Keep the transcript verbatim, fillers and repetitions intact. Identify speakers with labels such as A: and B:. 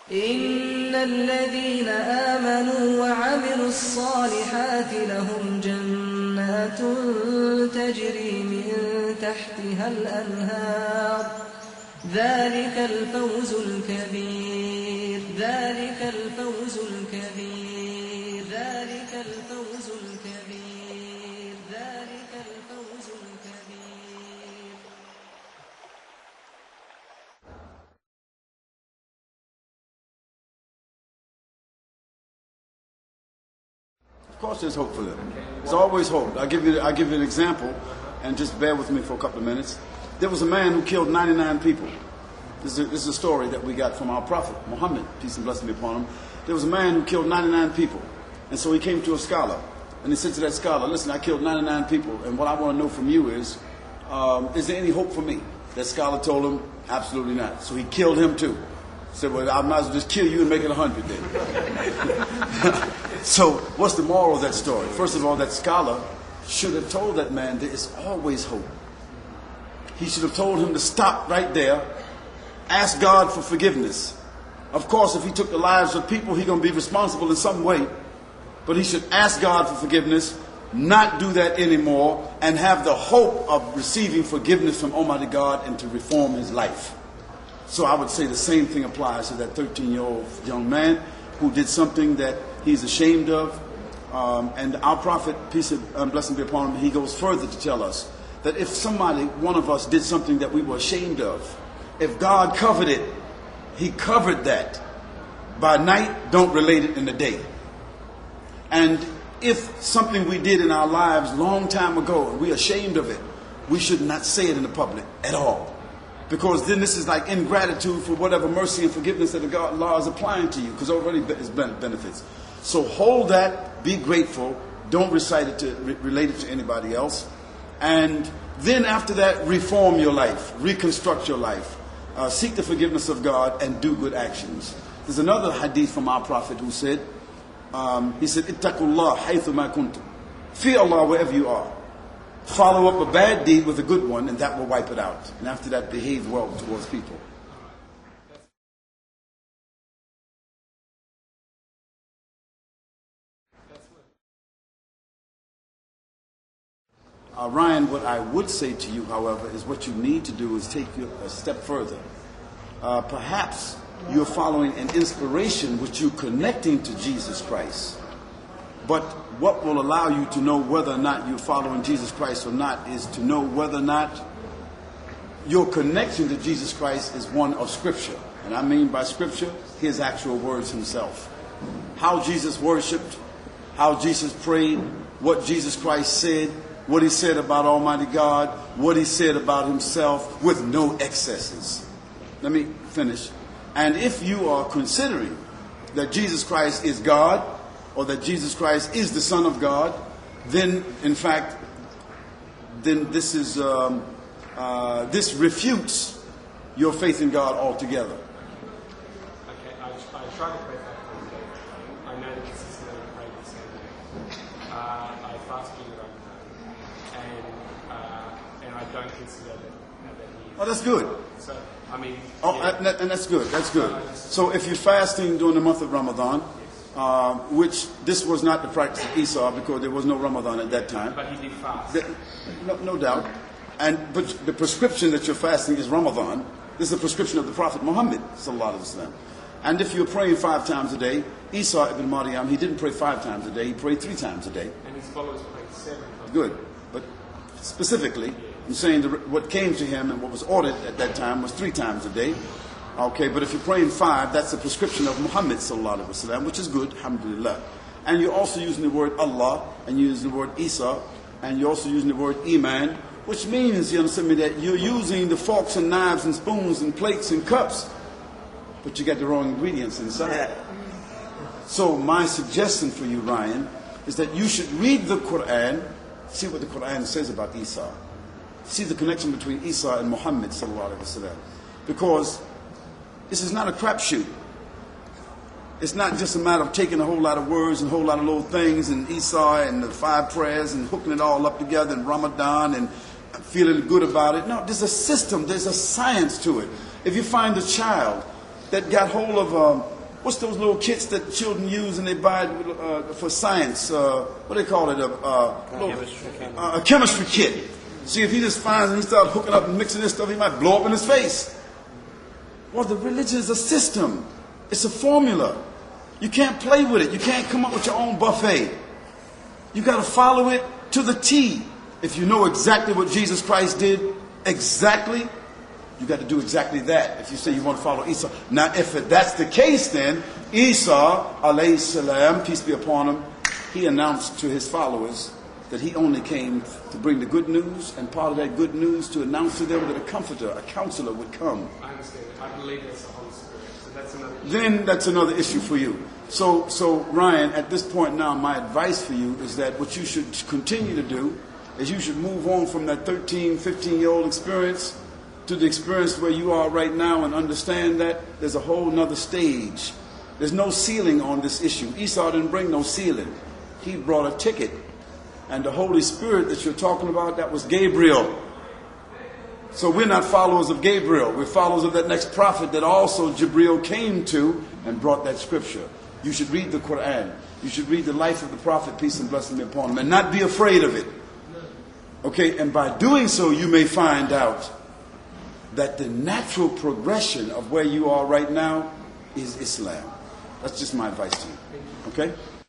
A: إن الذين آمنوا وعملوا الصالحات لهم جنات تجري من تحتها الأنهار ذلك الفوز الكبير ذلك الفوز الكبير ذلك الفوز الكبير ذلك الفوز الكبير.
B: Of course there's hope for them. There's always hope. I'll give you, I'll give you an example, and just bear with me for a couple of minutes. There was a man who killed ninety-nine people. This is, a, this is a story that we got from our prophet, Muhammad, peace and blessing be upon him. There was a man who killed ninety-nine people. And so he came to a scholar, and he said to that scholar, listen, I killed ninety-nine people, and what I want to know from you is, um, is there any hope for me? That scholar told him, absolutely not. So he killed him too. He said, well, I might as well just kill you and make it a hundred then. So what's the moral of that story? First of all, that scholar should have told that man there is always hope. He should have told him to stop right there, ask God for forgiveness. Of course, if he took the lives of people, he's going to be responsible in some way. But he should ask God for forgiveness, not do that anymore, and have the hope of receiving forgiveness from Almighty God and to reform his life. So I would say the same thing applies to that thirteen-year-old young man who did something that he's ashamed of. Um, and our prophet, peace and blessing be upon him, he goes further to tell us that if somebody, one of us, did something that we were ashamed of, if God covered it, he covered that. By night, don't relate it in the day. And if something we did in our lives long time ago, and we're ashamed of it, we should not say it in the public at all. Because then this is like ingratitude for whatever mercy and forgiveness that the God law is applying to you, because already it's benefits. So hold that, be grateful, don't recite it to re- relate it to anybody else. And then after that, reform your life, reconstruct your life, uh, seek the forgiveness of God, and do good actions. There's another hadith from our prophet who said, um, he said, Ittaqullah haythu ma kuntum. Fear Allah wherever you are. Follow up a bad deed with a good one, and that will wipe it out. And after that, behave well towards people. Uh, Ryan, what I would say to you, however, is what you need to do is take you a step further. Uh, perhaps you're following an inspiration which you're connecting to Jesus Christ. But what will allow you to know whether or not you're following Jesus Christ or not is to know whether or not your connection to Jesus Christ is one of Scripture. And I mean by Scripture, his actual words himself. How Jesus worshipped, how Jesus prayed, what Jesus Christ said, what he said about Almighty God, what he said about himself, with no excesses. Let me finish. And if you are considering that Jesus Christ is God, or that Jesus Christ is the Son of God, then, in fact, then this is um, uh, this refutes your faith in God altogether.
C: Okay, I, I try to pray five times a day. I know that consistently I pray the same day. Uh, I fast during the Ramadan, and uh, and I don't consider that that he is.
B: Oh, that's good.
C: So I mean.
B: Oh,
C: yeah.
B: and, and that's good. That's good. So if you're fasting during the month of Ramadan. Uh, which this was not the practice of Esau because there was no Ramadan at that time.
C: But he did fast.
B: The, no, no doubt. And but the prescription that you're fasting is Ramadan. This is the prescription of the Prophet Muhammad sallallahu alaihi wasallam. And if you're praying five times a day, Esau ibn Maryam, he didn't pray five times a day. He prayed three times a day.
C: And his followers prayed seven times.
B: Good. But specifically, I'm saying the, what came to him and what was ordered at that time was three times a day. Okay, but if you're praying five, that's the prescription of Muhammad sallallahu alaihi wasallam, which is good, alhamdulillah. And you're also using the word Allah, and you're using the word Isa, and you're also using the word Iman, which means, you understand me, that you're using the forks and knives and spoons and plates and cups, but you got the wrong ingredients inside. So my suggestion for you, Ryan, is that you should read the Quran, see what the Quran says about Isa. See the connection between Isa and Muhammad sallallahu alaihi wasallam. Because this is not a crapshoot. It's not just a matter of taking a whole lot of words and a whole lot of little things and Isa and the five prayers and hooking it all up together in Ramadan and feeling good about it. No, there's a system, there's a science to it. If you find a child that got hold of a, what's those little kits that children use and they buy uh, for science? Uh, what do they call it? A, uh, chemistry. Uh, a chemistry kit. See, if he just finds and he starts hooking up and mixing this stuff, he might blow up in his face. Well, the religion is a system. It's a formula. You can't play with it. You can't come up with your own buffet. You got to follow it to the T. If you know exactly what Jesus Christ did, exactly, you got to do exactly that. If you say you want to follow Isa. Now, if that's the case, then Isa, alayhi salam, peace be upon him, he announced to his followers that he only came to bring the good news, and part of that good news to announce to them that a comforter, a counselor would come.
C: I understand. I believe that's the Holy Spirit. So that's another issue.
B: Then that's another issue for you. So, so Ryan, at this point now, my advice for you is that what you should continue to do is you should move on from that thirteen, fifteen-year-old experience to the experience where you are right now and understand that there's a whole nother stage. There's no ceiling on this issue. Esau didn't bring no ceiling. He brought a ticket. And the Holy Spirit that you're talking about, that was Gabriel. So we're not followers of Gabriel. We're followers of that next prophet that also Jibreel came to and brought that scripture. You should read the Quran. You should read the life of the prophet, peace and blessing be upon him, and not be afraid of it. Okay, and by doing so, you may find out that the natural progression of where you are right now is Islam. That's just my advice to you. Okay?